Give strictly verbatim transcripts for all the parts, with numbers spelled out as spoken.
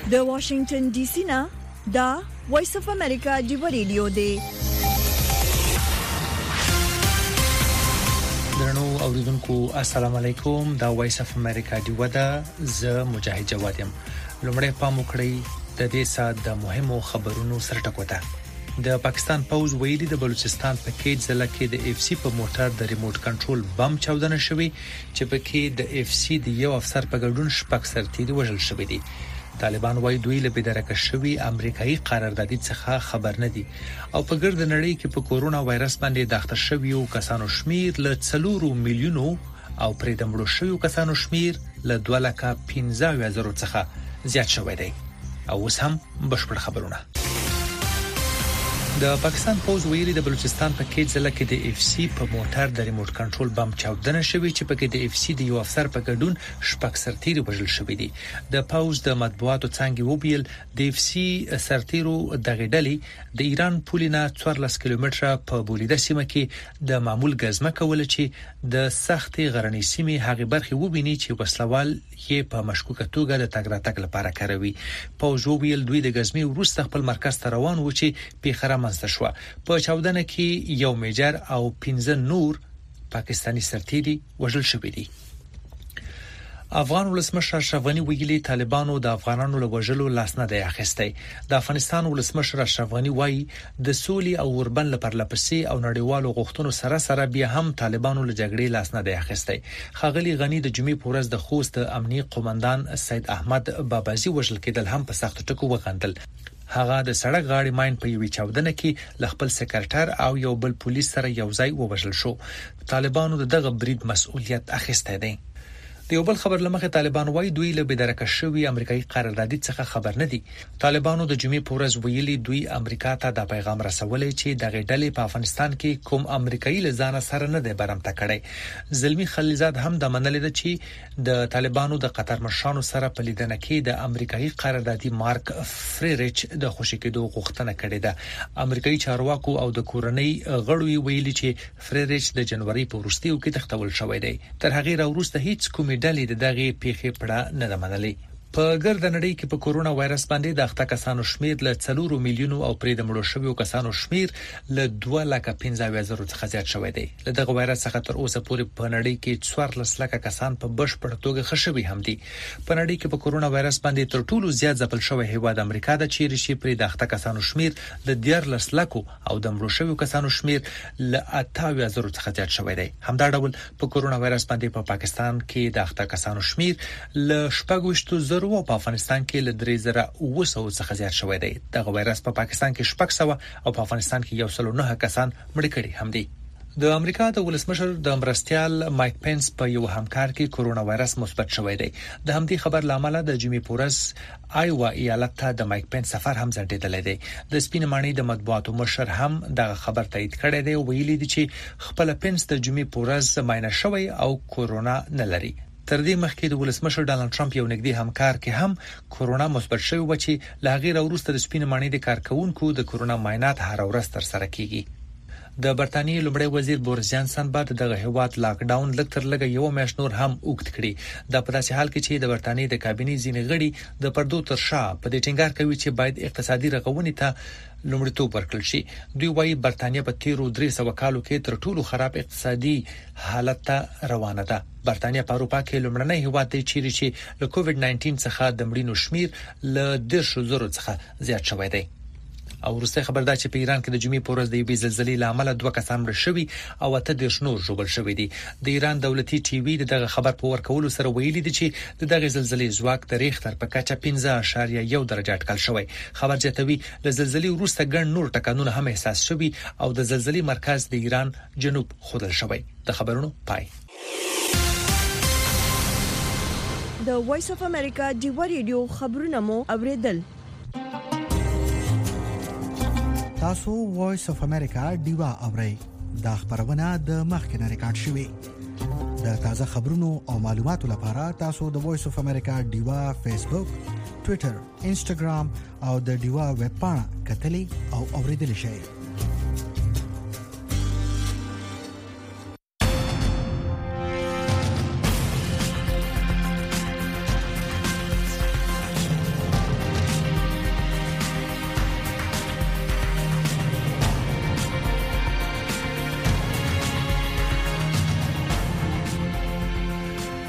د واشنگټن ډي سي نه دا وایس اف امریکا دی ریډیو دی. درنو اوریدونکو السلام علیکم. دا وایس اف امریکا دی ودا ز مجاهد جواد يم. لومړی پام وکړئ د دې سات د مهمو خبرونو سره ټکوته. د پاکستان پوز ویلي د بلوچستان په کې ځله کې د اف سی په موټر د ریموټ کنټرول بم چاودنه شوې چې په کې د اف سی د یو افسر په ګډون شپږ سرتیري وژل شوې دي. طالبان وايي دوی له بدرکه شوی امریکایي قراردادي څخه خبر نه دي او په ګرد نړۍ کې په کورونا وایرس باندې د اخته شویو کسانو شمیر له څلورو میلیونو او پرې د مړو شویو کسانو شمیر له دوه لکه پنځه زره څخه زیات شوی دی. او اوس هم بشپړ خبرونه. د پاکستان پوز ویلي د بلوچستان په کې ځله کې د اف سی په موټر د ریموټ کنټرول بم چاودنه شوې چې په کې د اف سی د یو افسر په ګډون شپږ سرتیري وژل شوې دي. د پوز د مطبوعاتو څنګه وبیل د اف سی سرتیرو د غډلې د ایران پولینا څوارلس کیلومتره په بولیده سیمه کې د معمول غزمه کول چې د سختي غرنۍ سیمه هغه برخه وبیني چې وسلوال یې په مشکوکه توګه د تګ راتګ لپاره کاروي. پوز وبیل دوی د غزمه وروسته خپل مرکز ته روان و چې پیخره شوا. په چاودنه کې یو میجر او پنځه نور پاکستانی سرتیري وژل شوي دي. افغان ولسمشر اشرف غنی ویلي طالبانو د افغانانو له وژلو لاس نه دی اخیستی. د افغانستان ولسمشر اشرف غنی وایي د سولې او اوربند لپاره لپسې او نړیوالو غوښتنو سره سره بیا هم طالبانو له جګړې لاس نه دی اخیستی. خاغلی غنی د جمعې په ورځ د خوست امنیي قومندان سید احمد بابازي وژل کېدل هم په سخت ټکو وغندل. هغه د سړک غاړې ماين په یوې چاودنه کې ل خپل سکرټر او یو بل پولیس سره یوځای ووژل شو. طالبانو دغه برید مسؤلیت اخیسته دی. د یو بل خبر لمخه طالبان وایي دوی له بدرکه شوی امریکایي قراردادي څخه خبر نه دي. طالبانو د جمعې په ورځ ویلي دوی امریکا ته د پیغام رسولې چې د غډلې په افغانستان کې کوم امریکایي لزان سره نه دی برمته کړي. زلمی خلیزاد هم د منلې ده چې د طالبانو د قطر مشرانو سره په لیدنه کې د امریکایي قراردادي مارک فریریچ د خوشی کېدو غوښتنه کړې ده. امریکایي چارواکو او د کورنۍ غړو ویلي چې فریریچ د جنوري په وروستیو کې تختول شوی دی. تر هغه وروسته هیڅ کوم ډلې د دغه پیښې پړه نه منلې. په ګرد نړۍ کې په کورونا وایرس باندې د اخته کسانو شمیر له څلورو میلیونو او پرې د مړو شویو کسانو شمیر له دوه لکه پنځه زره څخه زیات شوی دی. له دغه وایرس څخه تر اوسه پورې په نړۍ کې څوارلس لکه کسان په بشپړ توګه خښوي هم دي. په نړۍ کې په کورونا وایرس باندې تر ټولو زیات ځپل شوی هیواد امریکا د چیرې شي پرې د اخته کسانو شمیر له دیارلس لکو او د مړو شویو کسانو شمیر له اته زره څخه زیات شوی دی. همدا ډول په کورونا وایرس باندې په پا پاکستان کې د اخته کسانو شمیر له شپږ زره او په افغانستان کې له درې زره اوه سوه څخه زیات شوی دی. دغه وایرس په پا پاکستان کې شپږ سوه او په افغانستان کې یو سل نه کسان مړ کړي هم دي. د امریکا د ولسمشر د مرستيال مایک پنس په یو همکار کې کورونا وایرس مثبت شوی دی. د همدې خبر لامل د جمعې پورس آیوا ایالت ته د مایک پنس سفر هم ځنډیدل دی. د سپینمانی د مطبوعاتو مشر هم دغه خبر تایید کړی دی. ویلي دی چې خپل پنس د جمعې پورس ماینه شوی او کورونا نه لري. تر دې مخکې د ولسمشر ډانلډ ټرمپ یو نږدې همکار کې هم کورونا مثبت شوی و چې له هغه وروسته د سپینمانی د کارکونکو د کورونا معاینات هر ورځ تر سره کیږي. د برتانیې لومړی وزیر بوریس جانسن بعد دغه هیواد لاک ډاون لږ تر لږه یو میاشت نور هم اوږد کړی. دا په داسې حال کې چې د برتانیې د کابینې ځینې غړي د پردو تر شا په دې ټینګار کوي چې باید اقتصادي رغونې ته لومړیتوب ورکړل شي. دوی وايي برتانیې په تیرو درې سوه کالو کې تر ټولو خراب اقتصادي حالت ته روانه ده. برتانیې په اروپا کې لومړنی هیواد دی چې له کووډ ناینټین څخه د مړینو شمیر له دیرش زره څخه زیات شوی دی. او وروسته خبر ده چې په ایران کې د جمعې په ورځ د یوې زلزلې لامل دوه کسان مړ شوي او اته دیرش نور ژوبل شوي دي. د ایران دولتي ټي وي دغه خبر په ورکولو سره ویلي دي چې دغه زلزلې ځواک د ریختر په کچه پنځه اعشاریه یو درجه اټکل شوی. خبر زیاتوي له زلزلې وروسته ګڼ نور ټکانونه هم احساس شوي او د زلزلې مرکز د ایران جنوب خودل شوی. د خبرونو پای. د وایس اف امریکا دی ریډیو خبرونه مو اوریدل. تاسو وایس اف امریکا دیوا اورئ. دا خبرونه د مخکنه ریکارډ شوی. د تازه خبرونو او معلوماتو لپاره تاسو د وایس اف امریکا دیوا فیسبوک، ټوئیټر، انسټاګرام او د دیوا ویب پاڼه کتلی او اوریدل شئ.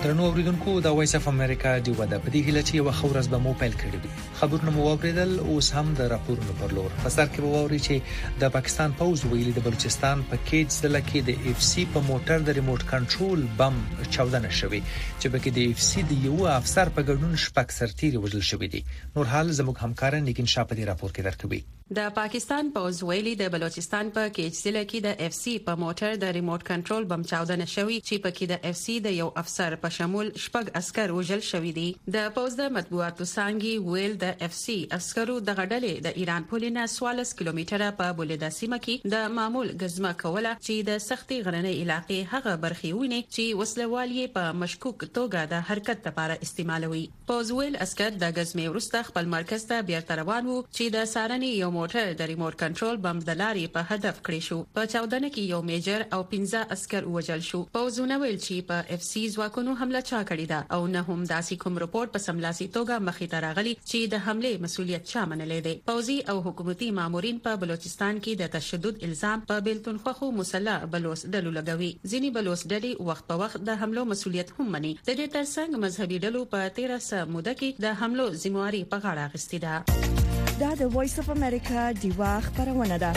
درنو اوریدونکو د وایس اف امریکا دی ودا په دې هیله چې یو خورز به مو پیل کړی وي. خبرونه مو اوریدل اوس هم د راپورونو پر لور. په سر کې ووري چې د پاکستان پوز ویلي د بلوچستان په کېج ضلع کې د اف سی په موټر د ریموټ کنټرول بم چاودنه شوې چې په کې د اف سی د یو افسر په ګډون شپږ سرتیري وژل شوې دي. نور حال زموږ همکار نیکن شاه په دې راپور کې درکوي. د پاکستان پوز ویلي د بلوچستان په کېج ضلع کې د اف سی په موټر د ریموټ کنټرول بم چاودنه شوې چې په کې د اف سی د یو افسر په شمول شپږ عسكر وژل شوې دي. د پوز د مطبوعاتو څنګه ویل د اف سی عسكرو د غډلې د ایران پولینا څوارلس کیلومتره په بولیدا سیمه کې د معمول غزمه کوله چې د سختي غرنۍ علاقې هغه برخې ونی چې وسلوالي په مشکوک توګه د حرکت لپاره استعمالوي. پوز ویل عسكر د غزمه ورسته خپل مرکز ته بیرته روان وو چې د سارنې یو موټر د ریموټ کنټرول بم د لارې په هدف کړی شو. په چاودنه کې یو میجر او پنځه عسكر وژل شو. پوزونه ویل چې په اف سی ځواکونو حمله چا کړې ده او نه هم داسې کوم رپورټ په سملاسي توګه مخې ته راغلي چې د حمله مسؤلیت چا منلې ده. پوزي او حکومتي مامورین په بلوچستان کې د تشدد الزام په بیلتون خوخو مسلح بلوچ ډلو لګوي. ځینی بلوچ ډلې وخت په وخت د حملو مسؤلیت هم مني. د دې ترڅنګ مذهبي ډلو په تیره سه موده کې د حملو ذمہواری په غاړه اخیستې ده. دا د وایس اف امریکا دیوا خبرونه ده.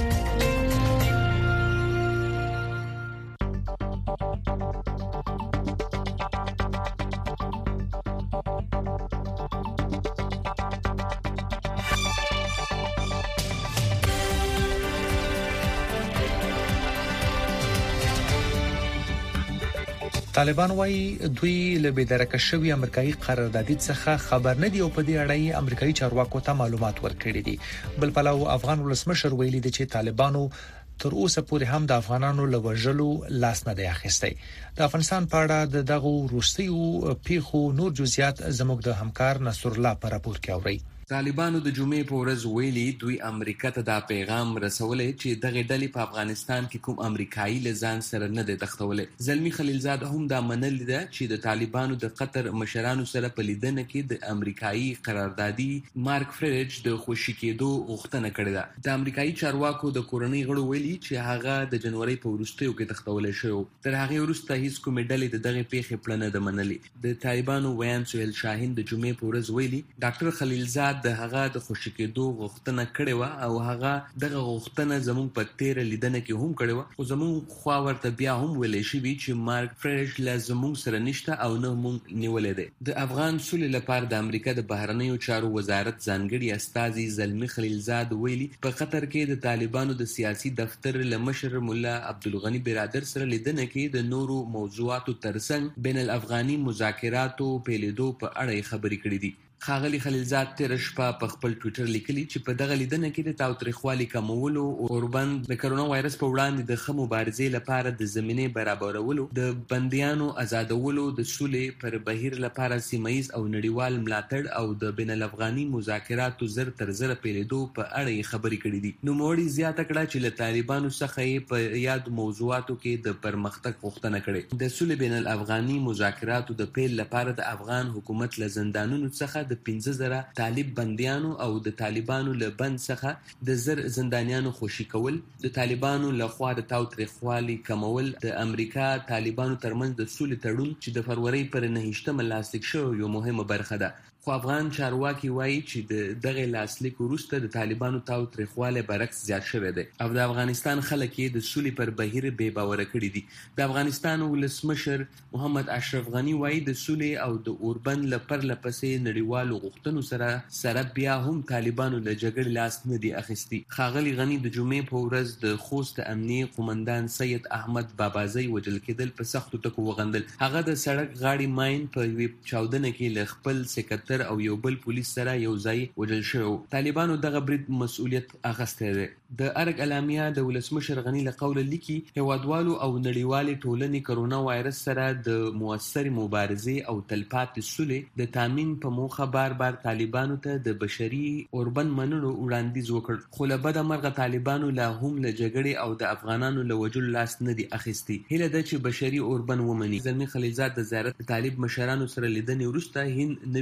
طالبان وايي دوی له بيدرکه شوی امریکایي قراردادي څخه خبر نه دی او په دې اړه یې امریکایي چارواکو ته معلومات ورکړي دي. بل پلاو افغان ولسمشر ویلي دی چې طالبانو تر اوسه پورې هم د افغانانو له وژلو لاس نه دی اخیستی. د افغانستان په اړه د دغه روسیو پیښو نور جزئیات زموږ د همکار نصر الله په راپور کې اوري. طالبانو د جمعې په ورځ ویلي دوی امریکا ته دا پیغام رسولې چې دغه ډلې په افغانستان کې کوم امریکایي لزان سره نه د تختولې. زلمی خلیلزاد هم دا منل ده چې د طالبانو د قطر مشرانو سره په لیدنه کې د امریکایي قراردادي مارک فريج د خوشی کېدو غوښتنه کړې ده. د امریکایي چارواکو د کورنۍ غړو ویلي چې هغه د جنوري په وروستیو کې تختولې شو. تر هغه وروسته هیڅ کومې ډلې د دغه پیښې پلان نه منلې. د طالبانو ویان سهیل شاهین د جمعې په ورځ ویلي ډاکټر خلیلزاد د هغه د خوشی کېدو غوښتنه کړې و او هغه دغه غوښتنه زموږ په تیر لیدنه کې هم کړې و او زموږ خوا ورته بیا هم ویلې شوی چې مارک فريج لازم سره نشته او نه مونږ نیولې ده. د افغان سولې لپاره د امریکا د بهرنیو چارو وزارت ځانګړي استاذي زلمی خلیلزاد ویلي په قطر کې د طالبانو د سیاسي دفتر لمشر مولا عبدالغنی برادر سره لیدنه کې د نورو موضوعاتو ترڅنګ بین الافغاني مذاکراتو پیلېدو په اړه خبرې کړې دي. خاغلی خلیلزاد تیر شپه په خپل ټوئیټر لیکلی چې په دغه لیدنه کې د تاوتریخوالي کمولو او اوربند د کرونا وایرس په وړاندې د ښه مبارزې لپاره د زمینې برابرولو، د بندیانو آزادولو، د سولې پر بهیر لپاره سیمایي او نړیوال ملاتړ او د بین الافغاني مذاکراتو زر تر زر پیلېدو په اړه خبرې کړې دي. نو موړي زیاته کړه چې له طالبانو څخه په یاد موضوعاتو کې د پرمختګ غوښتنه کړې. د سولې بین الافغاني مذاکراتو د پیل لپاره د افغان حکومت له زندانونو څخه د پنځه زره طالب بنديانو او د طالبانو له بند څخه د زر زندانیانو خوشي کول، د طالبانو له خوا د تاوتریخوالي کمول، د امریکا طالبانو ترمنځ د سولې تړون چې د فروری پر نهشتمه لاسلیک شو یو مهمه برخه ده. خو افغان چارواکي وایي چې د دغه لاسلیک وروسته د طالبانو تاوتریخواله برعکس زیات شوی دی او د افغانستان خلک یې د سولې پر بهیر بې باور کړي دي. د افغانستان ولسمشر محمد اشرف غنی وایي د سولې او د اوربند لپاره لپسې نړیوالو غوښتنو سره سره بیا هم طالبانو له جګړې لاس نه دی اخیستی. خاغلی غنی د جمعې په ورځ د خوست امنیه قومندان سید احمد بابازی وجل کېدل په سختو ټکو وغندل. هغه د سړک غاړي ماين په وی چاودنه کې له خپل سکرټر او یو بل پولیس سره یو ځای وجل شو. طالبانو دغه برید مسؤلیت اخیستی دی. د ارګ اعلامیه د ولسمشر غنی له قوله لیکي هیوادوالو او نړیوالې ټولنې کرونا وایرس سره د موثر مبارزې او تلپاتې سولې د تامین په موخه بار بار طالبانو ته د بشري اوربند منلو وړاندیز وکړ. خو له بده مرغه طالبانو لا هم له جګړې او د افغانانو له وجلو لاس نه دی اخیستی. هیله ده چې بشري اوربند ومني. زلمی خلیلزاد د زیارت طالب مشرانو سره لیدنې وروسته هند نوې ډلې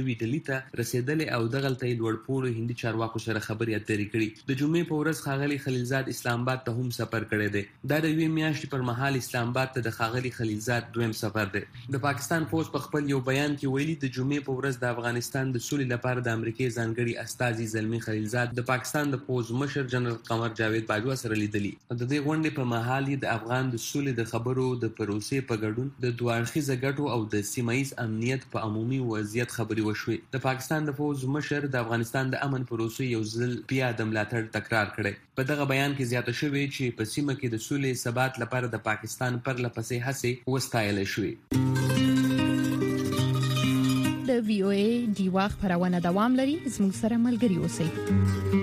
ته رسیدلې او دغلته لوړپوړو هندي چارواکو سره خبرې اترې کړې. د جمعې په ورځ ښاغلي خلیلزاد اسلام آباد ته هم سفر کړی دی. دا د یوې میاشتې پر مهال اسلام آباد ته د ښاغلي خلیلزاد دویم سفر دی. د پاکستان پوز په خپل یو بیان کې ویلي د جمعې په ورځ د افغانستان د سولې لپاره د امریکای ځانګړي استازي زلمی خلیلزاد د پاکستان د پوز مشر جنرال قمر جاوید باجوا سره لیدلي. د دې غونډې په مهال د افغان د سولې د خبرو د پروسې په ګډون د دوه اړخیزه ګټو او د سیمه ییز امنیت په عمومي وضعیت خبرې وشوې. د پاکستان د پوز مشر د افغانستان د امن پروسې یو ځل بیا د ملاتړ تکرار کړی. په دغه بیان کې زیاته شوې چې په سیمه کې د سولې ثبات لپاره د پاکستان پرله پسې هڅې وستایل شوې. د وی او ای دیوا خبرونه دوام لري. زموږ سره ملګري اوسئ.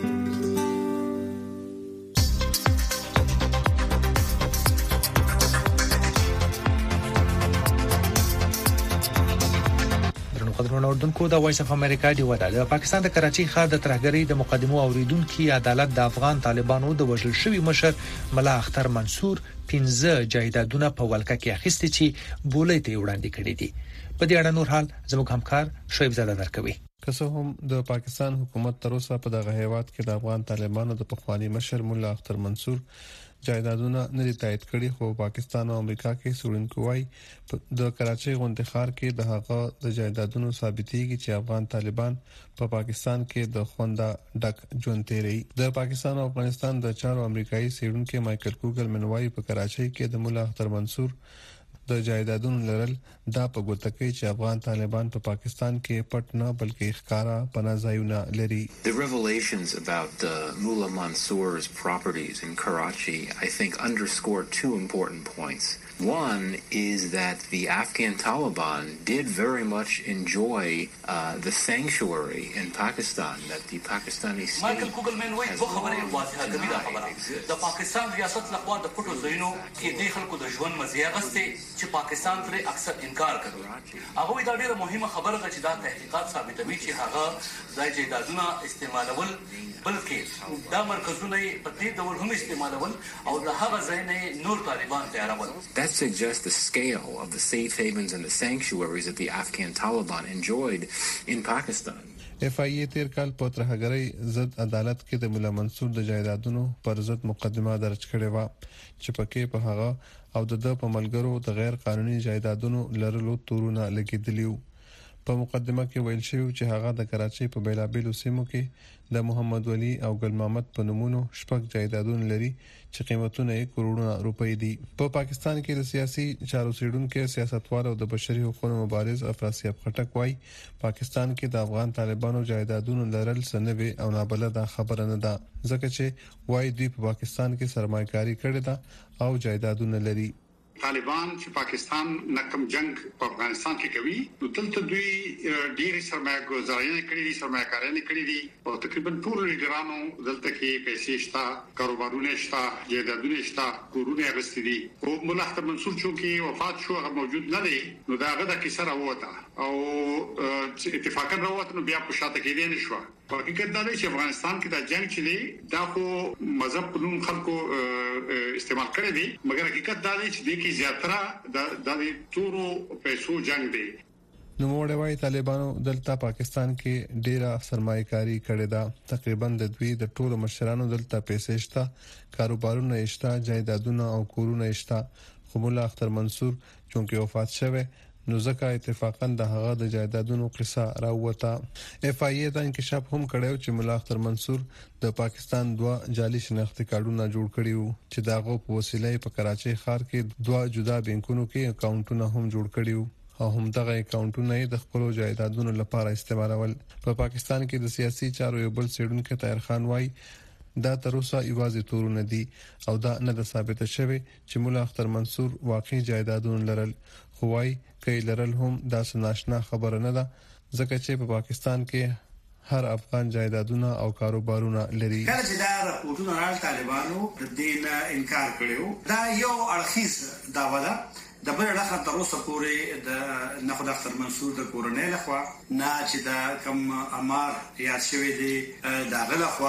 قدرمن اوردونکو د وایس اف امریکا دی ودا د پاکستان د کراچي ښار د ترهګرۍ د مقدمو اوریدونکو عدالت د افغان طالبانو د وژل شوی مشر ملا اختر منصور پنځه جایدادونه په ولکه کې اخیستي چې بولې ته وړاندې کړې دي. په دې اړه نور حال زموږ همکار شعیب زاده درکوي. که څه هم د پاکستان حکومت تر اوسه په دغه هیواد کې د افغان طالبانو د پخوانی مشر ملا اختر منصور جایدادونه نه دي تایید کړي، خو پاکستان او امریکا کې سورنکو وايي د کراچي غونډه ښار کې د هغه د جایدادونو ثابتېږي چې افغان طالبان په پا پاکستان کې د خوندا ډک ژوند تیري. د پاکستان او افغانستان د چارو امریکایي سیډونکو مایکل کوګل منوي په کراچي کې د مولا اختر منصور د جایدادونو لرل دا په ګوته کوي چې افغان طالبان په پا پاکستان کې پټ نه بلکې ښکارا پناه ځایونه لري. The revelations about uh, Mullah Mansour's properties in Karachi, I think, underscore two important points. One is that the Afghan Taliban did very much enjoy uh, the sanctuary in Pakistan that the Pakistani state Michael Kugelman wait wo khabare واضحه کوي دا خبره د پاکستان ریاست لخوا د پټو ځایونو کې د خلکو د ژوند مزیه غسته چې پاکستان پر اکثر انکار کوي. هغه دا ډیره مهمه خبره ده چې دا تحقیقات ثابتوي چې هغه د جیدادونه استعمالول بلکې دا مرکزونه په دې ډول هم استعمالول او د هغه ځای نه نور طالبان تیارول. That suggests the scale of the safe havens and the sanctuaries that the Afghan Taliban enjoyed in Pakistan. اف ای ای تیر کال په ترهګرۍ ضد عدالت کې د مولا منصور د جایدادونو پر ضد مقدمه درج کړې و چې پکې په هغه او د په ملګرو د غیر قانوني جایدادونو لرلو تورونه لګیدلیو. په مقدمه کې ویل شوی چې هغه د کراچي په بیلابیلو سیمو کې د محمد ولی او ګل محمد په نومونو شپږ جایدادونه لري چې قیمتونه یې کروڑونه روپۍ دي. په پا پاکستان کې د سیاسي چارو سیډونکو سیاستوال او د بشري حقوقو مبارز افراسیاب خټک وايي پاکستان کې د افغان طالبانو جایدادونو لرل سنوي او نابلده خبره نه ده، ځکه چې وايي دوی په پاکستان کې سرمایه‌کاري کړې ده او جایدادونه لري. طالبان چې پاکستان نکم جنگ په افغانستان کې کوي نو دلته دوی ډېری سرمایه ګزاري کړې دي، سرمایه کاري کړې دي او تقریبا ټول لیډرانو دلته کې پیسې شته، کاروبارونه شته، جایدادونه شته، کورونه غستې دي. او مولا اختر منصور چې وفات شو هغه موجود نه دی نو دا هغه د کیسه راوته او اتفاقا راوته نو بیا په شاته کې دی نشو. په حقیقت دا دی چې افغانستان کې دا جنگ چې دی دا خو مذهب په نوم خلکو استعمال کړی دی، مګر حقیقت دا دی چې د کی زیاتره د تورو پیسو جنگ دی. نو موږ وايي طالبانو دلته پاکستان کې ډیره سرمایه‌کاري کړې ده، تقریبا د دوی د ټولو مشرانو دلته پیسې شته، کاروبارونه شته، جایدادونه او کورونه شته. خو مولا اختر منصور چې وفات شوه نو ځکه اتفاقا د هغه د جایدادونو قصه راوته. اف ای ای دا انکشاف هم کړو چې مولا اختر منصور د پاکستان دوه جعلي شناختی کارډونه جوړ کړیو چې داغه په وسیله په کراچي ښار کې دوه جدا بانکونو کې اکاونټونه هم جوړ کړیو او هم دغه اکاونټونه د خپل جایدادونو لپاره استعمالول. په پاکستان کې د سیاسي چارو یو بل سیډونکو طاهر خان وايي دا تر اوسه یوازې تورونه دي او دا نه ده ثابته شوی چې مولا اختر منصور واقعي جایدادونه لرل، خو وايي کې لرل هم دا سناشنا خبره نه ده ځکه چې په پاکستان کې هر افغان جایدادونه او کاروبارونه لري. کله چې دا راپورټونه راځي طالبانو د دین انکار کړو دا یو اړخیز داوا ده. د بل اړخ تر اوسه پورې د نخود اختر منصور د کورنۍ لخوا نه چې دا کم امر یا شوی دی دا غلخوا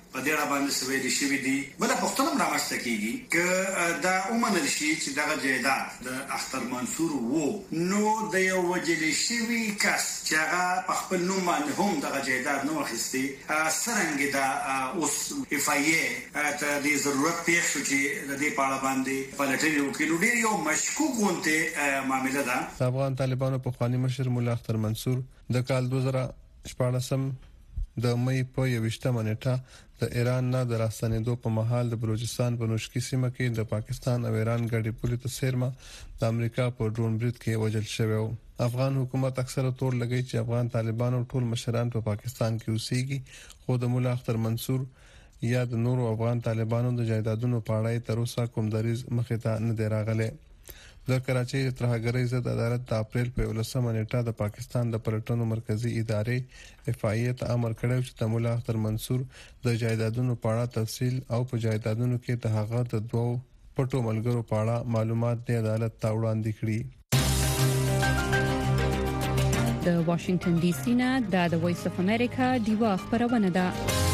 په دې اړه باندې سوي دي شوی دي بل پښتون هم رامشته کیږي ک دا ومنل شي چې دغه جیدات د اختر منصور وو نو د یو وجلی شوی کس چې هغه په خپل نوم باندې هم دغه جیدات نو اخیستي سرنګ دا اوس اف ای ای ته د ضرورت پیښ شو چې د دې په اړه باندې پلټنې وکړي ډیر یو مشکوک غونته معاملې ده. افغان طالبانو په خواني مشر مولا اختر منصور د کال دوه زره شپږم د مې په یوشتمه نیټه د ایران نه د راستنېدو په محل د بلوچستان په نوشکی سیمه کې د پاکستان او ایران ګډي پولیس ته سیرما د امریکا په ډرون برید کې وژل شوی و. افغان حکومت اکثره تور لګی چې افغان طالبانو ټول مشران په پاکستان کې اوسېږي خو د مولا اختر منصور یا د نورو افغان طالبانو د جایدادونو په اړه تر اوسه کوم دریز مخې ته نه دی راغلی. د کراچۍ ترهګرۍ ضد عدالت د اپریل په ولسمه نیټه د پاکستان د پلټنو مرکزی ادارې اف ای ای ته امر کړی چې د مولا اختر منصور د جایدادونو په اړه تفصیل او په جایدادونو کې د هغه د دوو پټو ملګرو په اړه معلومات د عدالت ته وړاندې کړي. د واشنگټن ډي سي نه د وایس اف امریکا دیوا خبرونه ده.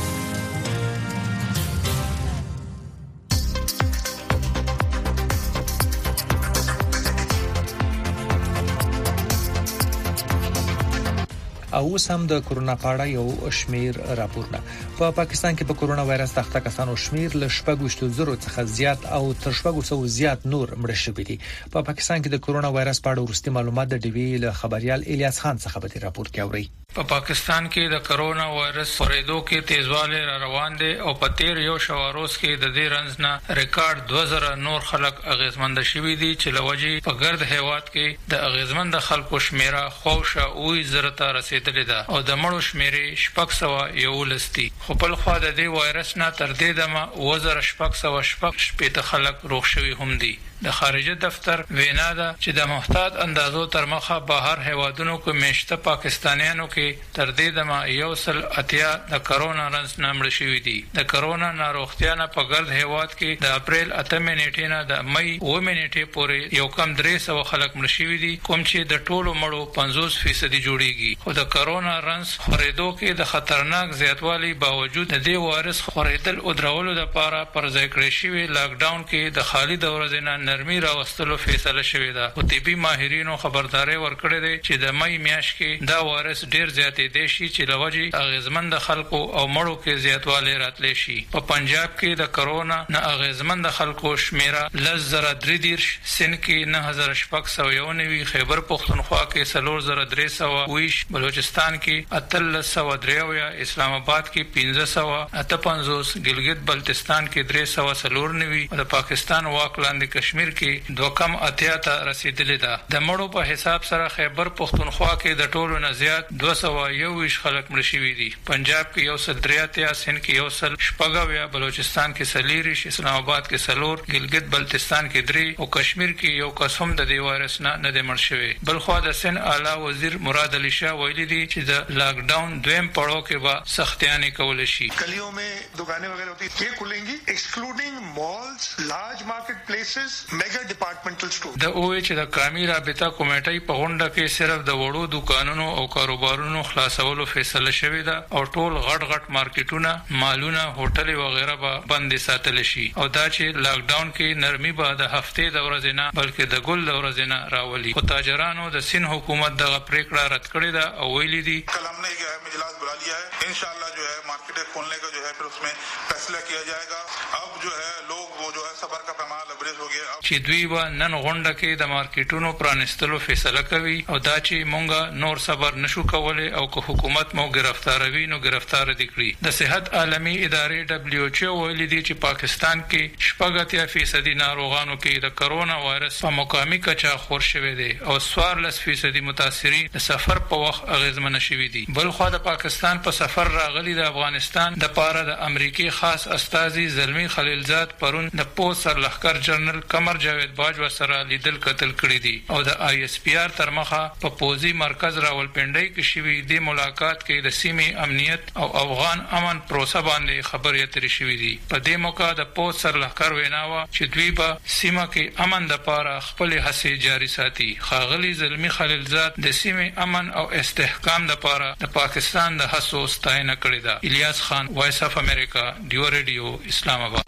او اوس هم د کورونا په اړه یو شمیر راپورونه. په پا پاکستان کې په کورونا وایرس تخته کسانو شمیر له شپږ زره څخه زیات او تر شپږ سوه زیات نور مړ شوي دي. په پا پاکستان کې د کورونا وایرس په اړه ورستي معلومات د ډي وی له خبريال الیاس خان څخه به راپور کوي. په پاکستان کې د کرونا وایرس خورېدو کې تیزوالی را روان دي او په تیر یو شواروز کې د دې رنځ نه ریکارډ دوه زره نور خلک اغیزمند شوي دي چې لوجي په ګرد هیواد کې د اغیزمند خلکو شمیره خوښه اوې زره ته رسیدلې ده او د مړو شمیرې شپږ سوه یولس دي. خو په لخوا د دې وایرس نه تر دې دمه اوه زره شپږ سوه شپږ شپېته خلک روغ شوي هم دي. د خارجه دفتر وینا ده چې د محتاط اندازو تر مخه بهر هیوادونو کې مشته پاکستانیانو کې تر دې دمه یو سل اتیا د کرونا رنځ نه مړ شوي دي. د کرونا ناروغتیا نه په ګرد هیواد کې د اپریل اتمه نیټې نه د مې اومه نیټې پورې یو کم درې سوه خلک مړ شوي دي کوم چې د ټولو مړو پنځوس فیصد جوړیږي. خو د کرونا رنځ خورېدو کې د خطرناک زیاتوالي باوجود د دې وایرس خورېدل او درولو لپاره پر ځای کړی شوی لاک ډاون کې د خالي د ورځې نه نرمي راوستلو فیصله شوې ده. او طبي ماهرینو خبرداري ورکړې ده چې د مې میاشت کې دا وایرس ډیر زیاتې دي شي چې لوجي اغیزمند خلکو او مړو کې زیاتوالی راتلی شي. په پنجاب کې د کرونا نه اغیزمند خلکو شمیره لس زره درې دیرش، سند کې نه هزار شپږ سوه یو نوي، خیبر پښتونخوا کې څلور زره درې سوه ویش، بلوچستان کې اتلس سوه درې اویا، اسلام آباد کې پنځه سوه اته پنځوس، ګلګت بلتستان کې درې سوه څلور نوي او د پاکستان واک لاندې کشمیر کې دوه کم اتیا ته رسیدلې ده. د مړو په حساب سره خیبر پښتونخوا کې د ټولو نه زیات دوه سوه یوویشت خلک مړه شوي دي. پنجاب کې یو سل درې اتیا، سند کې یو سل شپږ اویا، بلوچستان کې څلېرویشت، اسلام آباد کې څلور، ګلګت بلتستان کې درې او کشمیر کې یو کس هم د دې وایرس نه نه دی مړ شوی. بلخوا د سند اعلی وزیر مراد علي شاه ویلي دي چې د لاک ډاون دویم پړاو کې به سختیانې کول شي. گلیوں میں دکانیں وغیرہ ہوتی ہیں یہ کھلیں گی ایکسکلوډینګ مالز، لارج مارکیټ پلیسز، میگا ډپارټمنټل سٹور. د اوې چې د قومي رابطه کمیټې په غونډه کې صرف د وړو دکانونو او کاروبارونو خلاصولو فیصله شوې ده او ټول غټ غټ مارکیټونه، مالونه، هوټل وغیرہ به بند ساتل شي او دا چې لاک ډاون کې نرمي به د هفته د ورځې نه بلکې د ګل د ورځې نه راولي. خو تاجرانو د سین حکومت دغه پریکړه رد کړې ده او ویلي دي کل ہم نے ایک اہم اجلاس بلا لیا ہے، انشاءاللہ جو ہے مارکیٹیں کھولنے کا جو ہے پھر اس میں فیصلہ کیا جائے گا. اب جو ہے لوگ وہ جو ہے صبر کا پیمانہ لبریز ہو گیا چې دوی به نن غونډه کې د مارکیټونو پرانستلو فیصله کوي او دا چې مونږه نور صبر نشو کولای او که حکومت مو گرفتاروي نو گرفتار دي کړی. د صحت عالمي ادارې دبليو ایچ او ویلي دي چې پاکستان کې شپږ اتیا فیصد ناروغانو کې د کرونا وایرس په مقامي کچه خور شوی دی او څوارلس فیصد متاثرین د سفر په وخت اغیزمن شوي دي. بل خو د پاکستان په سفر راغلي د افغانستان د پاره د امریکای خاص استازي زلمی خلیلزاد پرون د پوسټ سرلښکر جنرال کم قمر جاوید باجوا سره لیدل کتل کړی دي او د آی اس پی آر تر مخه په پوزي مرکز راولپنډي کې شوی د ملاقات کې د سیمې امنیت او افغان امن پروسه باندې خبرې اترې شوې دي. په دې موقع د پوز سرلښکر ویناوه چې دوی په سیمه کې امن لپاره خپل هڅې جاري ساتي. خاغلی زلمی خلیلزاد د سیمې امن او استحکام لپاره د پاکستان د هڅو ستاینه کړې ده. الیاس خان، وایس اف امریکا، دیو ریډیو، اسلام آباد.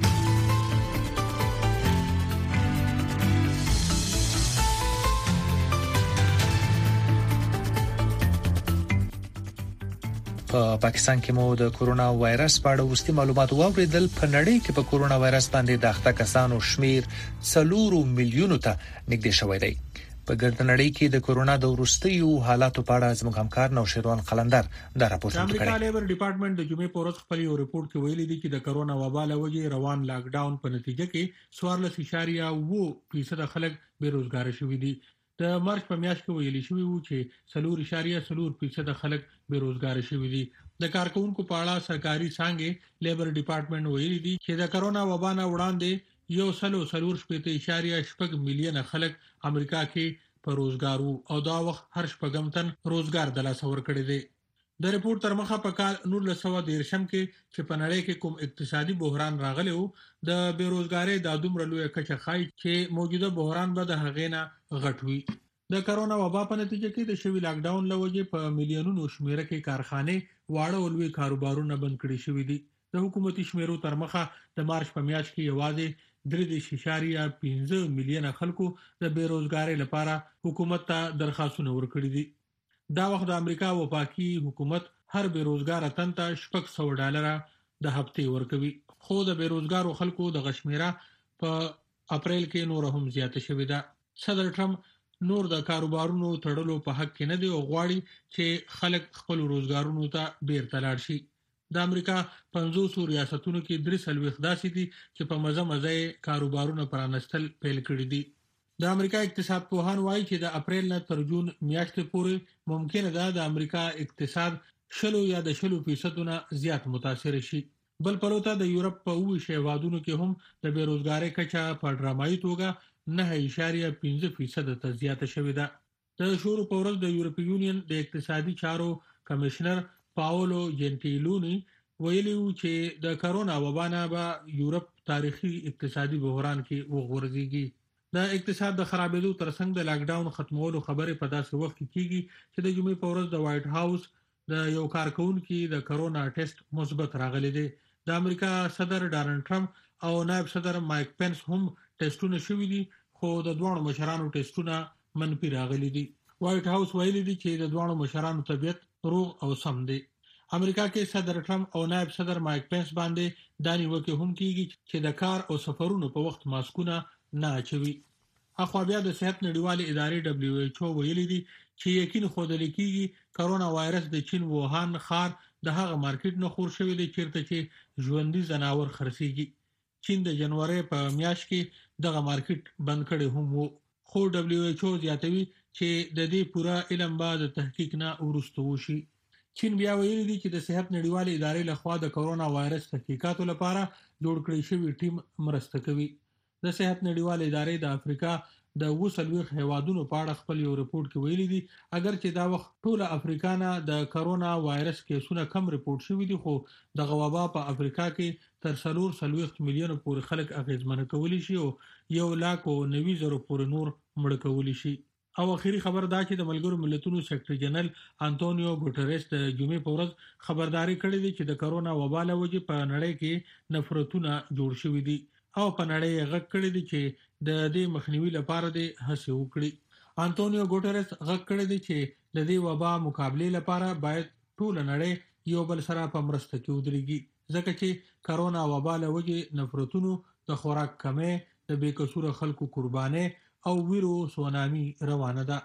په پاکستان کې مو د کورونا وایرس په اړه وروستي معلومات واوریدل. په نړۍ کې په کورونا وایرس باندې د اخته کسانو شمیر څلور میلیونو ته نږدې شوی دی. په ګرد نړۍ کې د کورونا د وروستیو حالاتو په اړه زموږ همکار نوشیروان قلندر دا راپور کړی. امریکا لیبر ډپارټمنټ د جمعې په ورځ خپل یو ریپورت کې ویلي دی چې د کورونا وبا له وجې روان لاک ډاون په نتیجه کې څوارلس اعشاریه اوه فیصد خلک بیروزګار شوي دي. د مارچ په میاشت کې ویلي شوی وو چې څلور اعشاریه څلور فیصد خلک بیروزګار شوي دي. د کارکونکو په اړه سرکاري څانګې لیبر ډپارټمنټ ویلي دی چې د کورونا وبا نه وړاندې یو سلو څلور شپږ اعشاریه شپږ میلیونه خلک امریکا کې په روزګار وو او دا وخت هر شپږم تن روزګار د لاس ورکړي دي. د ریپورت تر مخه په کال نولس سوه دیرشم کې چې په نړۍ کې کوم اقتصادي بحران راغلی وو د بیروزګاری د دومره لوی کچه ښایي چې موجوده بحران به د هغې نه غټ وي. د کورونا وبا په نتیجه کې د شوي لاک ډاون له وجې په میلیونونو شمیره کې کارخانې واړه او لوی کاروبارونه بند کړي شوي دي. د حکومتي شمیرو تر مخه د مارچ په میاشت کې یوازې درې دېرش اعشاریه پنځه میلیونه خلکو د بیروزګاری لپاره حکومت ته درخواستونه ورکړي دي. دا وخت د امریکا وفاقي حکومت هر بیروزګار تن ته شپږ سوه ډالره د هفتې ورکوي. خو د بیروزګارو خلکو د غشمیره په اپریل کې نور هم زیاته شوې ده. صدر ټرمپ نور د کاروبارونو تړلو په حق کې نه دی او غواړي چې خلک خپل روزګارونو ته بیرته لاړ شي. د امریکا پنځوس ریاستونو کې درې څلوېښت داسې دي چې په مزه مزه کاروبارونه پرانستل پیل کړي دي. د امریکا اقتصاد پوهان وایي چې د اپریل نه تر جون میاشتې پورې ممکنه ده د امریکا اقتصاد شلو یا د شلو فیصدونه زیات متاثر شي. بل پلوته د یورپ په اوه هیوادونو کې هم د بیروزګاری کچه په ډرامایي توګه نه اعشاریه پنځه فیصد ته زیاته شوې ده. د شورو په ورځ د یورپی یونین د اقتصادي چارو کمشنر پاولو جنټیلونی ویلي و چې د کورونا وبا نه به یورپ تاریخي اقتصادي بحران کې وغورځيږي. د اقتصاد د خرابېدو ترڅنګ د لاک ډاون ختمولو خبرې په داسې وخت کې کیږي چې د جمعې په ورځ د وایټ هاوس د یو کارکونکو د کورونا ټیسټ مثبت راغلی دی. د امریکا صدر ډانلډ ټرمپ او نائب صدر مایک پنس هم ټیسټونه شوي دي خو د دوه مشرانو ټیسټونه منفي راغلي دي. وایټ هاوس ویلي دی چې د دوه مشرانو طبيعت روغ او سم دی. امریکا کې صدر ټرمپ او نائب صدر مایک پنس باندې دانی وکي هم کیږي چې د کار او سفرونو په وخت ماسکونه نه اچوي. اخو بیا د صحت نړیوالې ادارې دبليو ایچ او ویلي دي چې یقین خوده لیکيږي کورونا وایرس د چین ووهان ښار د هغه مارکیټ نه خور شوی دی چیرته چې ژوندۍ جناور خرڅيږي. چین د جنوري په میاشت کې دغه مارکیټ بند کړي هم وو. خو دبليو ایچ او زیاتوي چې د دې پوره علم بعد تحقیق نه ورسته وشي. چین بیا ویلي دی چې د صحت نړیوالې ادارې لخوا د کورونا وایرس تحقیقاتو لپاره جوړ کړی شوی ټیم مرسته کوي. د صحت نړیوالې ادارې د افریقا د وسلويخ هیوادونو په اړه خپل یو ریپورت کې ویلي دي اگر چې دا وخت ټول افریقا نه د کورونا وایرس کیسونه کم ریپورت شوي دي خو د غوابا په افریقا کې تر څلور سلويخ میلیون پورې خلک اغیزمن کولی شي او یو لاک او نوي زره پورې نور مړ کولی شي. او اخیری خبر دا چې د ملګرو ملتونو سیکریټری جنرال انټونیو ګوټریس د جمعې په ورځ خبرداري کړې ده چې د کورونا وبا له وجې په نړۍ کې نفرتونه جوړ شوي دي او په نړۍ غږ کړی دی چې د دې مخنیوي لپاره د هڅې وکړي. انټونیو ګوټریس غږ کړی دی چې د دې وبا مقابله لپاره باید ټول نړۍ یو بل سره په مرسته کې ودرېږي ځکه چې کورونا وبا له وجې نفرتونو د خوراک کمې د بې قصوره خلکو قرباني او ویرو سونامي روانه ده.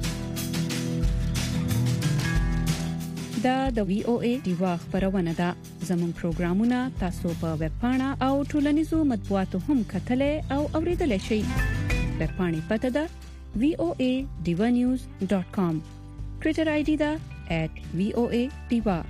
دا د وی او ای دیوا خبرونه ده. زموږ پروګرامونه تاسو په ویب پاڼه او ټولنیزو مطبوعاتو هم کتلای او اوریدلای شئ. ویب پاڼې پته ده وی او ای دیوا نیوز ډاټ کام. ټوئیټر آی ډي ده ایٹ وی او ای دیوا.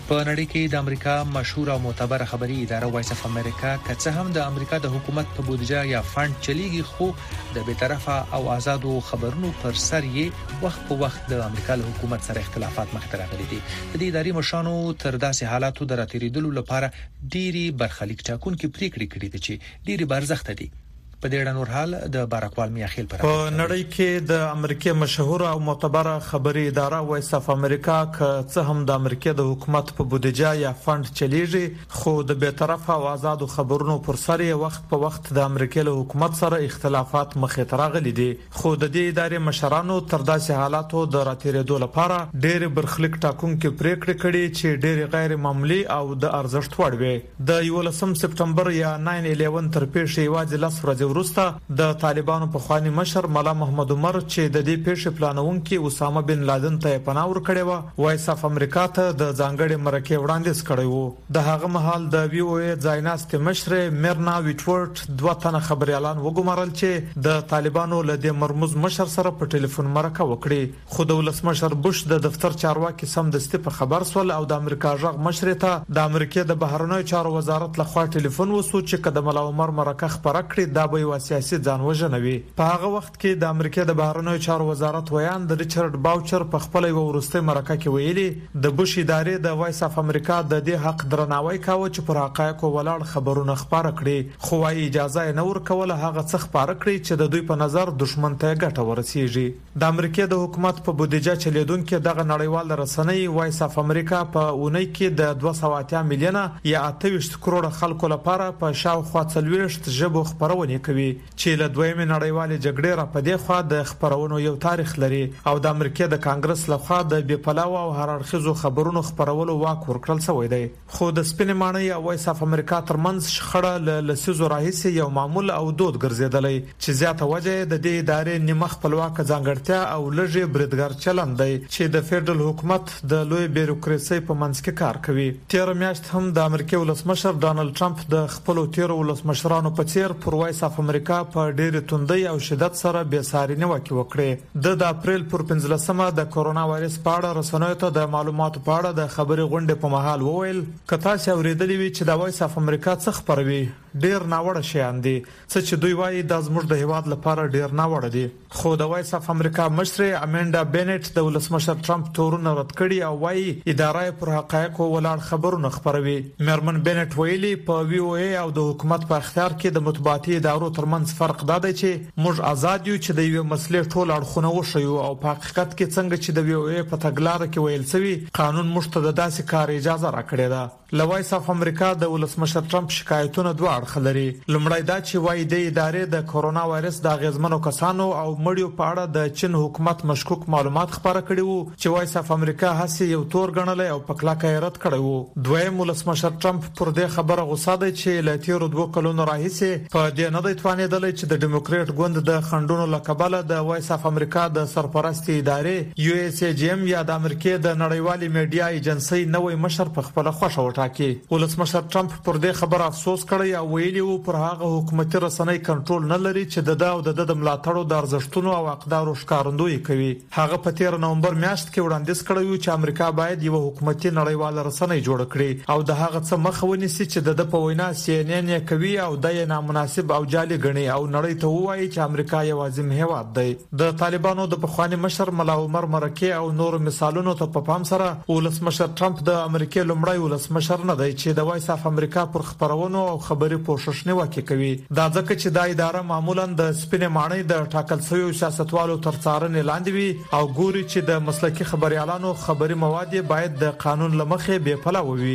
په نړۍ کې د امریکا مشهور او معتبر خبري اداره وایس اف امریکا که هم د امریکا د حکومت په بودیجه یا فند چلیږي، خو د بی‌طرفه او آزادو خبرونو پر سر یې وخت په وخت د امریکا له حکومت سره اختلافات مخ ته راغلي دي. د دې اداري مشرانو تر داسې حالاتو د راتېریدلو لپاره ډيري برخلیک ټاکونکي پریکړې کړې دي چې ډيري برزخت دي. په دې اړه نور حال د بارکوال میاخیل پر په نړۍ کې د امریکا مشهور او معتبره خبري اداره وایس اف امریکا که څه هم د امریکا د حکومت په بودیجه یا فند چلیږي، خو د بی‌طرفه او آزادو خبرونو پر سر یې وخت په وخت د امریکا له حکومت سره اختلافات مخې ته راغلي دي. خو د دې ادارې مشرانو تر داسې حالاتو د راتېریدو لپاره ډېر برخلیک ټاکونکي پریکړې کړې چې ډېر غیر معمولی او د ارزښت وړ وي. د یولسم سپټمبر یا ناین الیون تر پیښې یوازې لس ورځې وروسته د طالبانو په خواني مشر مولا محمد عمر چې د دې پیښې پلانونکي اسامه بن لادن ته پناه ورکړی و، وایس اف امریکا ته د ځانګړي مرکه وړاندیز کړی و. د هغه مهال د وی او ای ځایناست مشر میرنا ویټورټ دوه تنه خبريالان وګمارل چې د طالبانو له دې مرموز مشر سره په ټلیفون مرکه وکړي. خو د ولسمشر بوش د دفتر چارواکي سمدستي په خبر سول او د امریکا ژغ مشر ته د امریکا د بهرنیو چارو وزارت لخوا ټلیفون وسو چې کله مولا عمر مرکه خبره کړې دا به سیاسي ځان وژنوي. په هغه وخت کې د امریکا د بهرنیو چارو وزارت ویان د ریچارډ باوچر په خپل یو ورسته مرکه کې ویلي د بوش ادارې د وایس اف امریکا د دې حق درناوی کاوه چې پر حقایقو ولاړ خبرونه خبره کړي، خو وايي اجازه نه ورکوله هغه څه خبره کړي چې د دوی په نظر دشمن ته ګټه ورسیږي. د امریکا د حکومت په بودیجه چلیدونکو دغه نړیوال رسنۍ وایس اف امریکا په اونۍ کې د دوه سوه اتیا میلیونه یا اته ویشت کروڑه خلکو لپاره په شاوخوا څلوېښت ژبو خبرونه کوي چې له دویمه نړیوالې جګړې را پدې خوا د خبرونو یو تاریخ لري او د امریکا د کانګرس لخوا د بې پلاو او هررخیزو خبرونو خبرولو واک ورکړل شوی دی. خو د سپین مانۍ او وایس اف امریکا ترمنځ شخړه له لسیزو راهیسې یو معمول او دود ګرځیدلی چې زیاته وجه د دې ادارې نیمه خپلواک ځانګړتیا او لږه بریدګر چلند دی چې د فدرال حکومت د لوی بیروکراسي په منځ کې کار کوي. تیر میاشت هم د امریکا ولسمشر ډانلډ ټرمپ د خپل تیر ولسمشرانو په څیر پر وایس اف امریکا په ډېر توندۍ او شدت سره به ساري نیوکه وکړه. د اپریل پر پنځلسمه د کورونا وایرس په اړه رسنیو ته د معلوماتو په اړه د خبري غونډې په مهال وویل کته چې اوریدلې وی چې د وایس اف امریکا څخه خبروي ډېر ناوړه شیان دي څه چې دوی وایي د زموږ د هیواد لپاره ډېر ناوړه دي. خو د وایس اف امریکا مشر اماندا بینټ د ولسمشر ټرمپ تورونه رد کړي او وایي ادارې پر حقایقو ولاړ خبرونه خبروي. مرمن بینټ ویلي په وی او ای او د حکومت په اختیار کې د مطبوعاتي ادارو ترمنځ فرق دا دی چې موږ آزاد یو چې د یو مسلې ټول اړخونه وشيو او په حقیقت کې څنګه چې د وی او ای په تګلارې کې ویل شوی قانون موږ ته د داسې کار اجازه راکړې ده. لوایس اف امریکا د ولسمشر ټرمپ شکایتونه دوه اړخ لري. لومړی دا چې وایي د ادارې د کورونا وایرس د غزمنو کسانو او مړیو په اړه د چین حکومت مشکوک معلومات خبره کړي وو چې وایس اف امریکا هڅه یو تور غنل او په کلاکه رد کړی وو. دویم ولسمشر ټرمپ پر دې خبره غوسه ده چې له تیر دوه کلونو راهیسې په دې نه دی توانیدل چې د ډیموکرات ګوند د خندونو لقبله د وایس اف امریکا د سرپرستی ادارې یو اس ای جی ام یا د امریکا د نړیوالې میډیا ایجنسی نوې مشر په خپل خوښه وټاکي. ولسمشر ټرمپ پر دې خبره افسوس کړی او ویلي وو پر هغه حکومتي رسنۍ کنټرول نه لري چې د دا او د د ملاتړو د ارزښتونو او اقدارو ښکارندوی کوي. هغه په تیر نومبر میاشت کې وړاندیز کړی و چې امریکا باید یو حکومتي نړیواله رسنۍ جوړ کړي او د هغه څه مخ ونیسي چې د په وینا سی ان ان کوي او د نامناسب او جعلي غني او نړۍ ته وایي چې امریکا یو عظیم هیواد دی. د طالبانو د پخوانی مشر مولا عمر مرکه او نور مثالونو ته په پام سره ولسمشر ټرمپ د امریکا لومړی ولسمشر نه دی چې د وایس اف امریکا پر خبرونو او خبري پوښښ نه وکړي کوي. دا ځکه چې دا اداره معمولا د سپینې مانۍ د ټاکل شویو سیاستوالو تر څارنې لاندې وي او ګوري چې د مسلکي خبريالانو خبري مواد باید د قانون لمخې بې پلوه وي.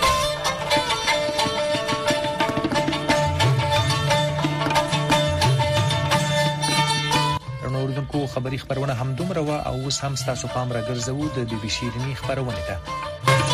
نوردونکو خبري خبرونه هم دومره وا او اوس هم تاسو پام راګرځوو د بي بي سي رني خبرونه ده.